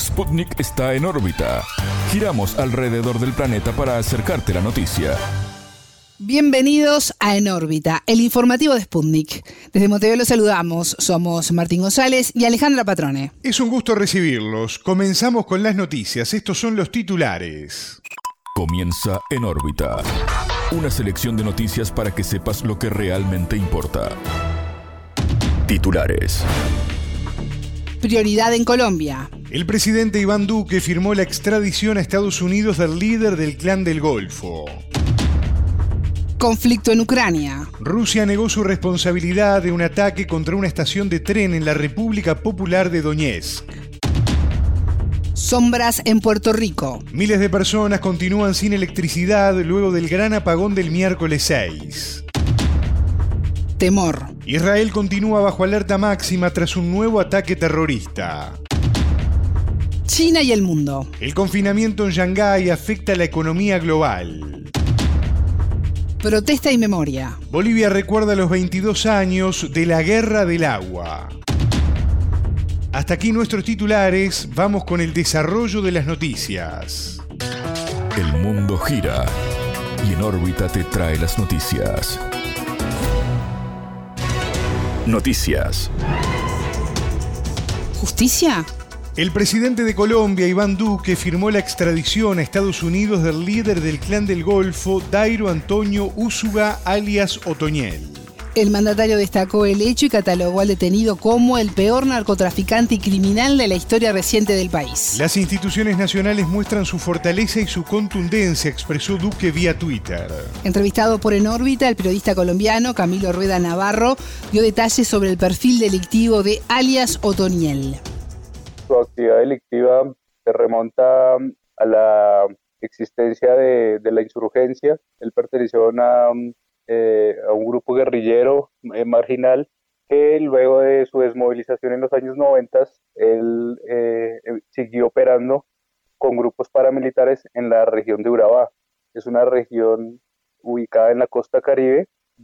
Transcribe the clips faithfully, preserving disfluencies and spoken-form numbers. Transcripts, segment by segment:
Sputnik está en órbita. Giramos alrededor del planeta para acercarte la noticia. Bienvenidos a En órbita, el informativo de Sputnik. Desde Montevideo los saludamos. Somos Martín González y Alejandra Patrone. Es un gusto recibirlos. Comenzamos con las noticias. Estos son los titulares. Comienza En órbita. Una selección de noticias para que sepas lo que realmente importa. Titulares. Prioridad en Colombia. El presidente Iván Duque firmó la extradición a Estados Unidos del líder del Clan del Golfo. Conflicto en Ucrania. Rusia negó su responsabilidad de un ataque contra una estación de tren en la República Popular de Donetsk. Sombras en Puerto Rico. Miles de personas continúan sin electricidad luego del gran apagón del miércoles seis. Temor. Israel continúa bajo alerta máxima tras un nuevo ataque terrorista. China y el mundo. El confinamiento en Shanghái afecta la economía global. Protesta y memoria. Bolivia recuerda los veintidós años de la Guerra del Agua. Hasta aquí nuestros titulares, vamos con el desarrollo de las noticias. El mundo gira y En órbita te trae las noticias. Noticias. ¿Justicia? El presidente de Colombia, Iván Duque, firmó la extradición a Estados Unidos del líder del Clan del Golfo, Dairo Antonio Úsuga, alias Otoñel. El mandatario destacó el hecho y catalogó al detenido como el peor narcotraficante y criminal de la historia reciente del país. Las instituciones nacionales muestran su fortaleza y su contundencia, expresó Duque vía Twitter. Entrevistado por En órbita, el periodista colombiano Camilo Rueda Navarro dio detalles sobre el perfil delictivo de alias Otoñel. Su actividad delictiva se remonta a la existencia de, de la insurgencia. Él perteneció a una... Eh, a un grupo guerrillero eh, marginal que luego de su desmovilización en los años noventa, él eh, siguió operando con grupos paramilitares en la región de Urabá. Es una región ubicada en la costa Caribe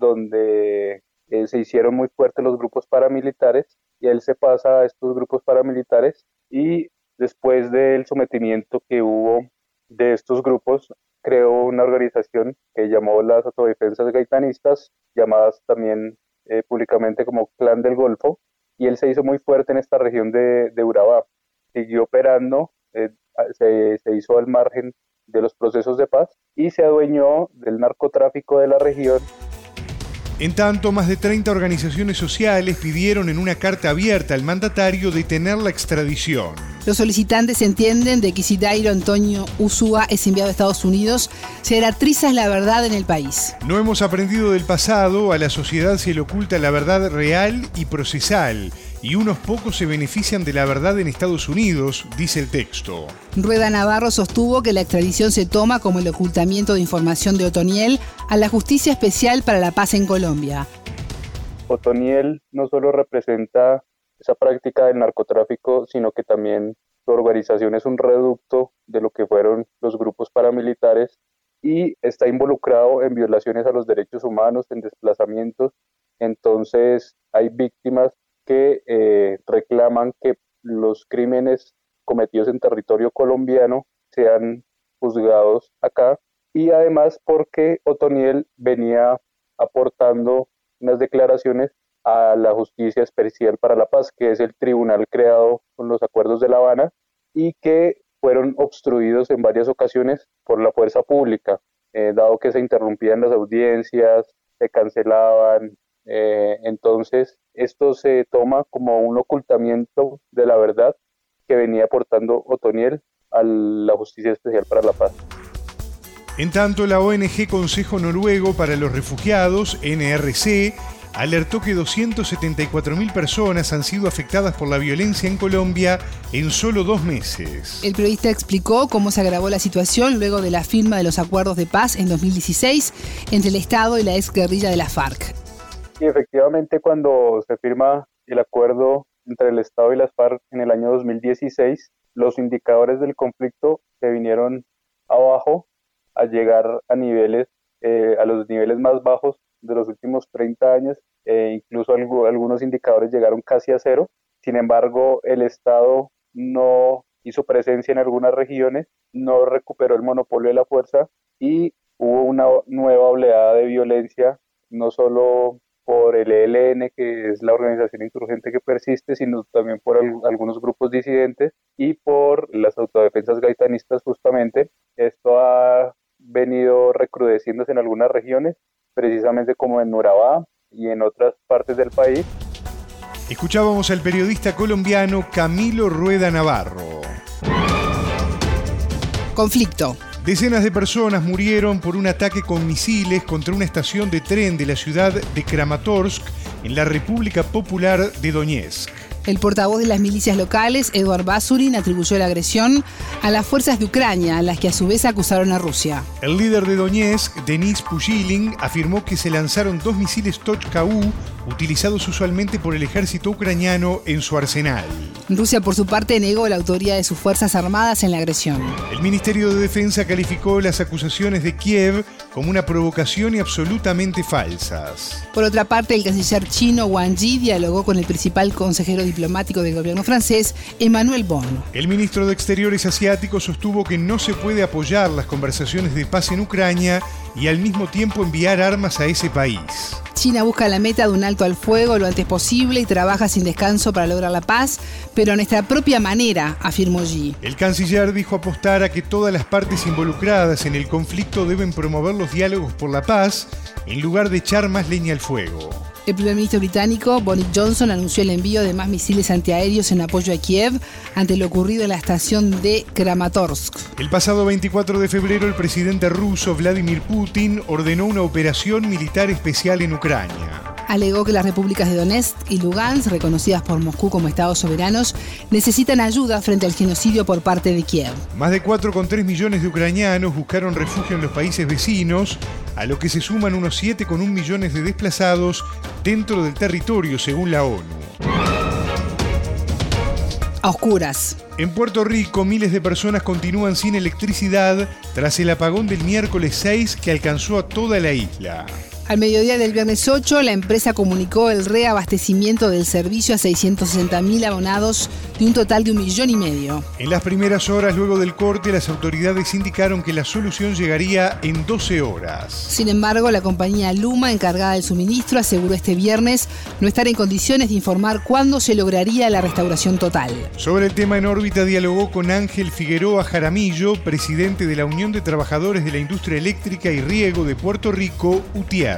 donde eh, se hicieron muy fuertes los grupos paramilitares y él se pasa a estos grupos paramilitares y después del sometimiento que hubo de estos grupos creó una organización que llamó las Autodefensas Gaitanistas, llamadas también eh, públicamente como Clan del Golfo, y él se hizo muy fuerte en esta región de, de Urabá. Siguió operando, eh, se, se hizo al margen de los procesos de paz y se adueñó del narcotráfico de la región. En tanto, más de treinta organizaciones sociales pidieron en una carta abierta al mandatario detener la extradición. Los solicitantes entienden de que si Dairo Antonio Úsuga es enviado a Estados Unidos, se hará trizas la verdad en el país. No hemos aprendido del pasado, a la sociedad se le oculta la verdad real y procesal, y unos pocos se benefician de la verdad en Estados Unidos, dice el texto. Rueda Navarro sostuvo que la extradición se toma como el ocultamiento de información de Otoñel a la Justicia Especial para la Paz en Colombia. Otoñel no solo representa esa práctica del narcotráfico, sino que también su organización es un reducto de lo que fueron los grupos paramilitares y está involucrado en violaciones a los derechos humanos, en desplazamientos. Entonces hay víctimas que eh, reclaman que los crímenes cometidos en territorio colombiano sean juzgados acá y además porque Otoñel venía aportando unas declaraciones a la Justicia Especial para la Paz, que es el tribunal creado con los acuerdos de La Habana y que fueron obstruidos en varias ocasiones por la fuerza pública, eh, dado que se interrumpían las audiencias, se cancelaban. Eh, entonces, esto se toma como un ocultamiento de la verdad que venía aportando Otoñel a la Justicia Especial para la Paz. En tanto, la O N G Consejo Noruego para los Refugiados, N R C, alertó que doscientas setenta y cuatro mil personas han sido afectadas por la violencia en Colombia en solo dos meses. El periodista explicó cómo se agravó la situación luego de la firma de los acuerdos de paz en dos mil dieciséis entre el Estado y la exguerrilla de la FARC. Y efectivamente, cuando se firma el acuerdo entre el Estado y las FARC en el año dos mil dieciséis, los indicadores del conflicto se vinieron abajo a llegar a niveles, eh, a los niveles más bajos de los últimos treinta años, eh, incluso algo, algunos indicadores llegaron casi a cero. Sin embargo, el Estado no hizo presencia en algunas regiones, no recuperó el monopolio de la fuerza y hubo una nueva oleada de violencia, no solo por el E L N, que es la organización insurgente que persiste, sino también por al- algunos grupos disidentes y por las autodefensas gaitanistas justamente. Esto ha venido recrudeciéndose en algunas regiones, precisamente como en Urabá y en otras partes del país. Escuchábamos al periodista colombiano Camilo Rueda Navarro. Conflicto. Decenas de personas murieron por un ataque con misiles contra una estación de tren de la ciudad de Kramatorsk, en la República Popular de Donetsk. El portavoz de las milicias locales, Eduard Basurin, atribuyó la agresión a las fuerzas de Ucrania, las que a su vez acusaron a Rusia. El líder de Donetsk, Denis Pushilin, afirmó que se lanzaron dos misiles Tochka-U utilizados usualmente por el ejército ucraniano en su arsenal. Rusia, por su parte, negó la autoría de sus fuerzas armadas en la agresión. El Ministerio de Defensa calificó las acusaciones de Kiev como una provocación y absolutamente falsas. Por otra parte, el canciller chino Wang Yi dialogó con el principal consejero diplomático del gobierno francés, Emmanuel Bon. El ministro de Exteriores asiático sostuvo que no se puede apoyar las conversaciones de paz en Ucrania y al mismo tiempo enviar armas a ese país. China busca la meta de un alto al fuego lo antes posible y trabaja sin descanso para lograr la paz, pero a nuestra propia manera, afirmó Xi. El canciller dijo apostar a que todas las partes involucradas en el conflicto deben promover los diálogos por la paz en lugar de echar más leña al fuego. El primer ministro británico, Boris Johnson, anunció el envío de más misiles antiaéreos en apoyo a Kiev ante lo ocurrido en la estación de Kramatorsk. El pasado veinticuatro de febrero, el presidente ruso Vladimir Putin ordenó una operación militar especial en Ucrania. Alegó que las repúblicas de Donetsk y Lugansk, reconocidas por Moscú como estados soberanos, necesitan ayuda frente al genocidio por parte de Kiev. Más de cuatro coma tres millones de ucranianos buscaron refugio en los países vecinos, a lo que se suman unos siete coma uno millones de desplazados dentro del territorio, según la ONU. A oscuras. En Puerto Rico, miles de personas continúan sin electricidad tras el apagón del miércoles seis que alcanzó a toda la isla. Al mediodía del viernes ocho, la empresa comunicó el reabastecimiento del servicio a seiscientos sesenta mil abonados de un total de un millón y medio. En las primeras horas luego del corte, las autoridades indicaron que la solución llegaría en doce horas. Sin embargo, la compañía Luma, encargada del suministro, aseguró este viernes no estar en condiciones de informar cuándo se lograría la restauración total. Sobre el tema, En órbita dialogó con Ángel Figueroa Jaramillo, presidente de la Unión de Trabajadores de la Industria Eléctrica y Riego de Puerto Rico, UTIER.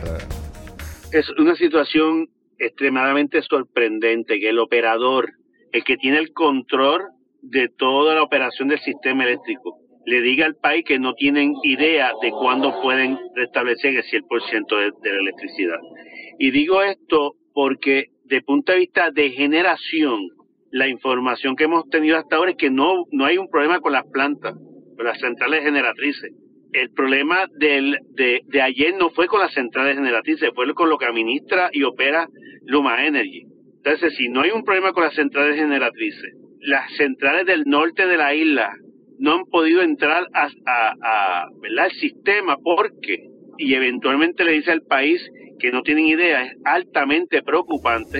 Es una situación extremadamente sorprendente que el operador, el que tiene el control de toda la operación del sistema eléctrico, le diga al país que no tienen idea de cuándo pueden restablecer el cien por ciento de, de la electricidad. Y digo esto porque, de punto de vista de generación, la información que hemos tenido hasta ahora es que no, no hay un problema con las plantas, con las centrales generatrices. El problema del, de, de ayer no fue con las centrales generatrices, fue con lo que administra y opera Luma Energy. Entonces, si no hay un problema con las centrales generatrices, las centrales del norte de la isla no han podido entrar a, a, a ¿verdad? al sistema porque, y eventualmente le dice al país que no tienen idea, es altamente preocupante.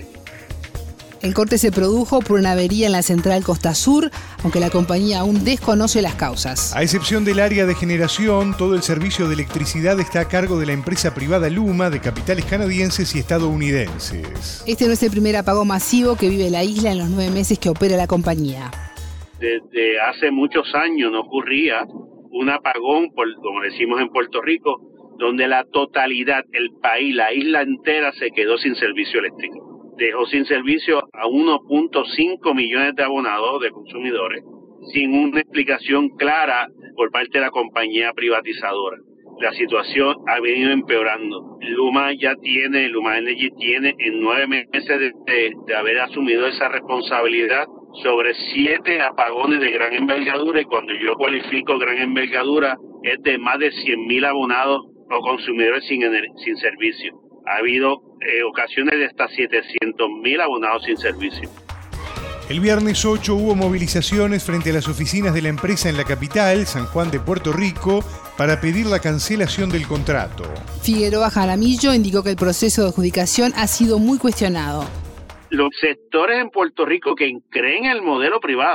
El corte se produjo por una avería en la central Costa Sur, aunque la compañía aún desconoce las causas. A excepción del área de generación, todo el servicio de electricidad está a cargo de la empresa privada Luma, de capitales canadienses y estadounidenses. Este no es el primer apagón masivo que vive la isla en los nueve meses que opera la compañía. Desde hace muchos años no ocurría un apagón, por, como decimos en Puerto Rico, donde la totalidad, el país, la isla entera se quedó sin servicio eléctrico. Dejó sin servicio a uno punto cinco millones de abonados, de consumidores, sin una explicación clara por parte de la compañía privatizadora. La situación ha venido empeorando. Luma ya tiene, Luma Energy tiene en nueve meses de, de, de haber asumido esa responsabilidad sobre siete apagones de gran envergadura, y cuando yo cualifico gran envergadura es de más de cien mil abonados o consumidores sin, sin servicio. Ha habido eh, ocasiones de hasta setecientos mil abonados sin servicio. El viernes ocho hubo movilizaciones frente a las oficinas de la empresa en la capital, San Juan de Puerto Rico, para pedir la cancelación del contrato. Figueroa Jaramillo indicó que el proceso de adjudicación ha sido muy cuestionado. Los sectores en Puerto Rico que creen en el modelo privado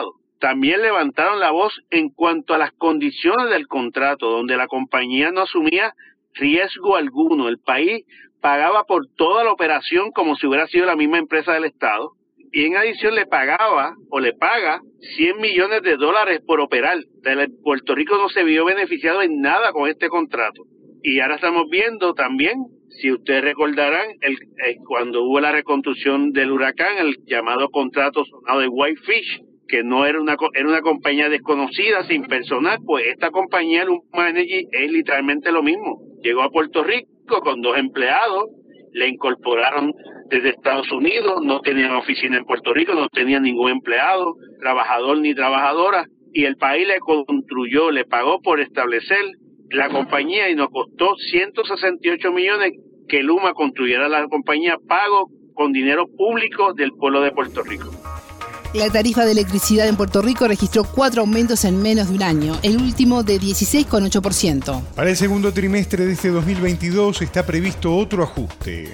también levantaron la voz en cuanto a las condiciones del contrato, donde la compañía no asumía riesgo alguno. El país pagaba por toda la operación como si hubiera sido la misma empresa del Estado, y en adición le pagaba o le paga cien millones de dólares por operar. Puerto Rico no se vio beneficiado en nada con este contrato. Y ahora estamos viendo también, si ustedes recordarán, el, el, cuando hubo la reconstrucción del huracán, el llamado contrato sonado de Whitefish, que no era una era una compañía desconocida, sin personal, pues esta compañía, Luma Energy, es literalmente lo mismo. Llegó a Puerto Rico con dos empleados, le incorporaron desde Estados Unidos, no tenían oficina en Puerto Rico, no tenían ningún empleado, trabajador ni trabajadora, y el país le construyó, le pagó por establecer la compañía y nos costó ciento sesenta y ocho millones que Luma construyera la compañía, pago con dinero público del pueblo de Puerto Rico. La tarifa de electricidad en Puerto Rico registró cuatro aumentos en menos de un año, el último de dieciséis coma ocho por ciento. Para el segundo trimestre de este dos mil veintidós está previsto otro ajuste.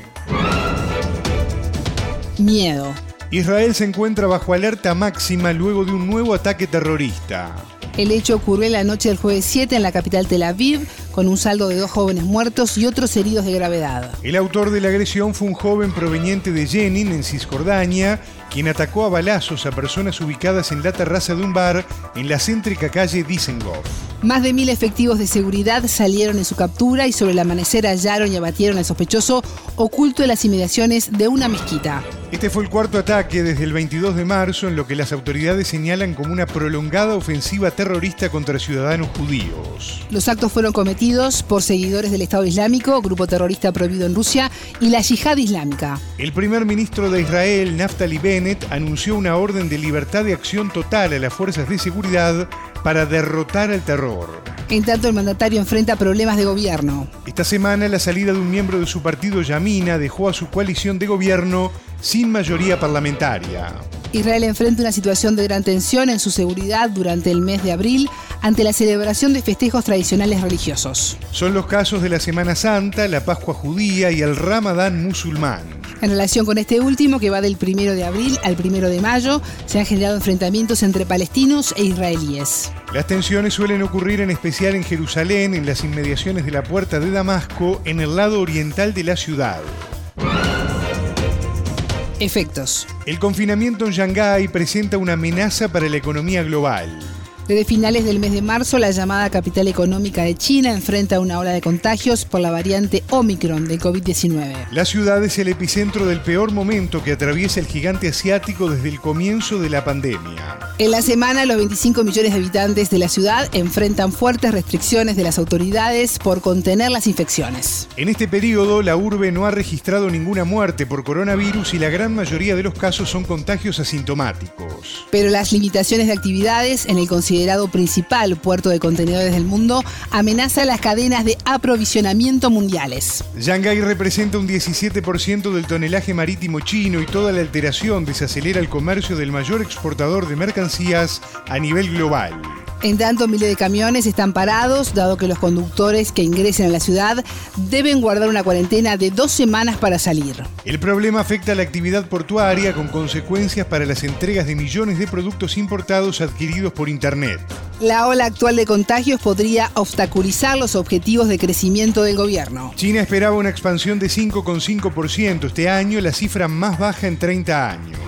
Miedo. Israel se encuentra bajo alerta máxima luego de un nuevo ataque terrorista. El hecho ocurrió en la noche del jueves siete en la capital Tel Aviv, con un saldo de dos jóvenes muertos y otros heridos de gravedad. El autor de la agresión fue un joven proveniente de Jenin, en Cisjordania, quien atacó a balazos a personas ubicadas en la terraza de un bar en la céntrica calle Dizengoff. Más de mil efectivos de seguridad salieron en su captura y sobre el amanecer hallaron y abatieron al sospechoso oculto en las inmediaciones de una mezquita. Este fue el cuarto ataque desde el veintidós de marzo, en lo que las autoridades señalan como una prolongada ofensiva terrorista contra ciudadanos judíos. Los actos fueron cometidos por seguidores del Estado Islámico, grupo terrorista prohibido en Rusia, y la Yihad Islámica. El primer ministro de Israel, Naftali Bennett, anunció una orden de libertad de acción total a las fuerzas de seguridad para derrotar al terror. En tanto, el mandatario enfrenta problemas de gobierno. Esta semana, la salida de un miembro de su partido, Yamina, dejó a su coalición de gobierno sin mayoría parlamentaria. Israel enfrenta una situación de gran tensión en su seguridad durante el mes de abril ante la celebración de festejos tradicionales religiosos. Son los casos de la Semana Santa, la Pascua Judía y el Ramadán musulmán. En relación con este último, que va del primero de abril al primero de mayo, se han generado enfrentamientos entre palestinos e israelíes. Las tensiones suelen ocurrir en especial en Jerusalén, en las inmediaciones de la Puerta de Damasco, en el lado oriental de la ciudad. Efectos. El confinamiento en Shanghái presenta una amenaza para la economía global. Desde finales del mes de marzo, la llamada capital económica de China enfrenta una ola de contagios por la variante Omicron de covid diecinueve. La ciudad es el epicentro del peor momento que atraviesa el gigante asiático desde el comienzo de la pandemia. En la semana, los veinticinco millones de habitantes de la ciudad enfrentan fuertes restricciones de las autoridades por contener las infecciones. En este periodo, la urbe no ha registrado ninguna muerte por coronavirus y la gran mayoría de los casos son contagios asintomáticos. Pero las limitaciones de actividades en el considerado principal puerto de contenedores del mundo amenazan las cadenas de aprovisionamiento mundiales. Shanghái representa un diecisiete por ciento del tonelaje marítimo chino y toda la alteración desacelera el comercio del mayor exportador de mercancías a nivel global. En tanto, miles de camiones están parados, dado que los conductores que ingresen a la ciudad deben guardar una cuarentena de dos semanas para salir. El problema afecta a la actividad portuaria, con consecuencias para las entregas de millones de productos importados adquiridos por Internet. La ola actual de contagios podría obstaculizar los objetivos de crecimiento del gobierno. China esperaba una expansión de cinco coma cinco por ciento este año, la cifra más baja en treinta años.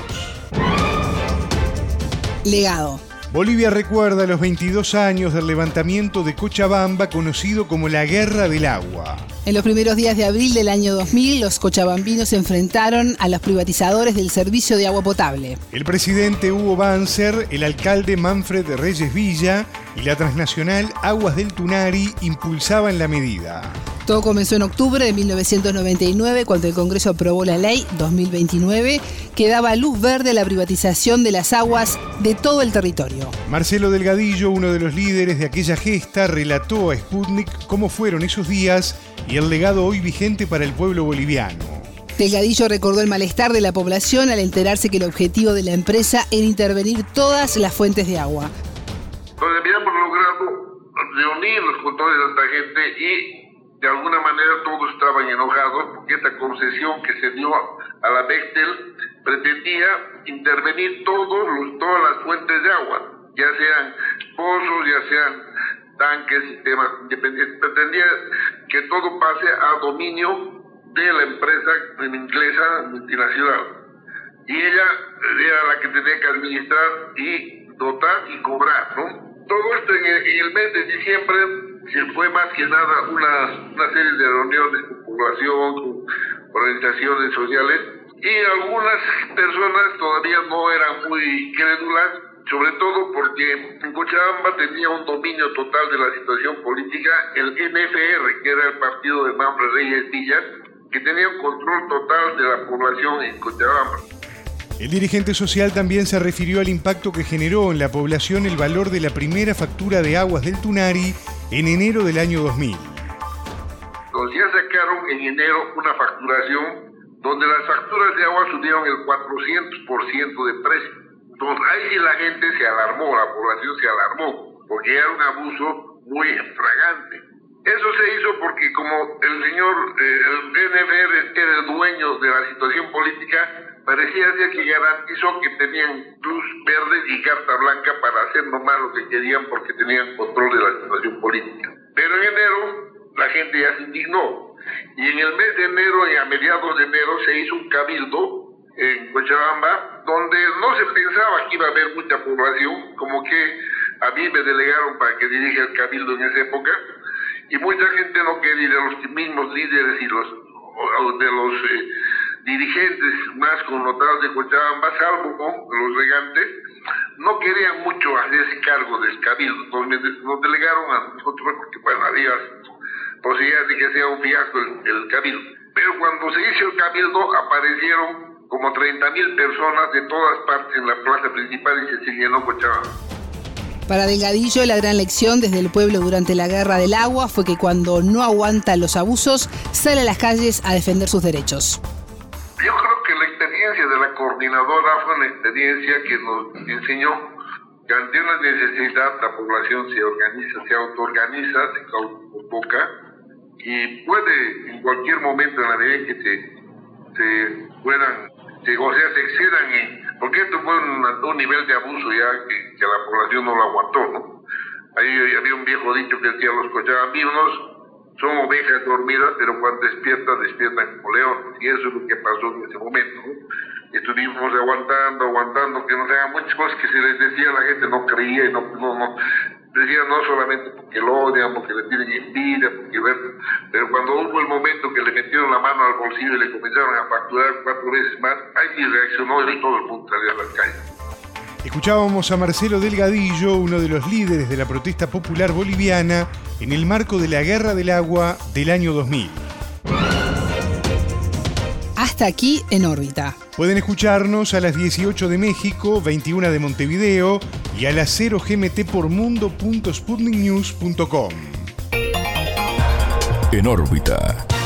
Legado. Bolivia recuerda los veintidós años del levantamiento de Cochabamba, conocido como la Guerra del Agua. En los primeros días de abril del año dos mil, los cochabambinos se enfrentaron a los privatizadores del servicio de agua potable. El presidente Hugo Banzer, el alcalde Manfred Reyes Villa y la transnacional Aguas del Tunari impulsaban la medida. Todo comenzó en octubre de mil novecientos noventa y nueve, cuando el Congreso aprobó la ley dos mil veintinueve, que daba luz verde a la privatización de las aguas de todo el territorio. Marcelo Delgadillo, uno de los líderes de aquella gesta, relató a Sputnik cómo fueron esos días y el legado hoy vigente para el pueblo boliviano. Delgadillo recordó el malestar de la población al enterarse que el objetivo de la empresa era intervenir todas las fuentes de agua. Entonces habíamos logrado reunirnos con toda esta gente y de alguna manera todos estaban enojados porque esta concesión que se dio a la Bechtel pretendía intervenir todos los, todas las fuentes de agua. ya sean pozos, ya sean tanques, sistemas independientes. Pretendía que todo pase a dominio de la empresa inglesa multinacional. Y ella era la que tenía que administrar y dotar y cobrar, ¿no? Todo esto en el, en el mes de diciembre se fue más que nada una, una serie de reuniones con población, con organizaciones sociales, y algunas personas todavía no eran muy crédulas, sobre todo porque en Cochabamba tenía un dominio total de la situación política el N F R, que era el partido de Manfred Reyes Villa, que tenía un control total de la población en Cochabamba. El dirigente social también se refirió al impacto que generó en la población el valor de la primera factura de aguas del Tunari en enero del año dos mil. Entonces ya sacaron en enero una facturación donde las facturas de agua subieron el cuatrocientos por ciento de precio. Entonces ahí sí la gente se alarmó, la población se alarmó, porque era un abuso muy fragante. Eso se hizo porque como el señor, eh, el N F R era el dueño de la situación política, parecía ser que garantizó que tenían luz verde y carta blanca para hacer nomás lo que querían porque tenían control de la situación política. Pero en enero la gente ya se indignó. Y en el mes de enero y a mediados de enero se hizo un cabildo en Cochabamba donde no se pensaba que iba a haber mucha población, como que a mí me delegaron para que dirija el cabildo en esa época, y mucha gente no quería ir, a los mismos líderes y los de los eh, dirigentes más connotados de Cochabamba, salvo ¿no? los regantes, no querían mucho hacerse cargo del cabildo. Entonces nos delegaron a nosotros porque bueno, había posibilidad de que sea un fiasco el, el cabildo. Pero cuando se hizo el cabildo aparecieron como treinta mil personas de todas partes en la plaza principal y se llenó Cochabamba. Para Delgadillo, la gran lección desde el pueblo durante la Guerra del Agua fue que cuando no aguanta los abusos, sale a las calles a defender sus derechos. Yo creo que la experiencia de la coordinadora fue una experiencia que nos enseñó que ante una necesidad la población se organiza, se autoorganiza, se convoca y puede en cualquier momento en la medida que se, se puedan, se, o sea, se excedan en, porque esto fue un, un nivel de abuso ya que, que la población no lo aguantó, ¿no? Ahí había un viejo dicho que decía, los cochabambinos son ovejas dormidas, pero cuando despiertan, despiertan como leones. Y eso es lo que pasó en ese momento, ¿no? Estuvimos aguantando, aguantando, que nos hagan muchas cosas que se les decía a la gente, no creía y no, no, no. Decían no solamente porque lo odian, porque le tienen envidia, porque ver, pero cuando hubo el momento que le metieron la mano al bolsillo y le comenzaron a facturar cuatro veces más, ahí sí reaccionó y todo el mundo salió a las calles. Escuchábamos a Marcelo Delgadillo, uno de los líderes de la protesta popular boliviana, en el marco de la Guerra del Agua del año dos mil. Hasta aquí en órbita. Pueden escucharnos a las dieciocho de México, veintiuna de Montevideo y a las cero G M T por mundo punto sputnik news punto com. En órbita.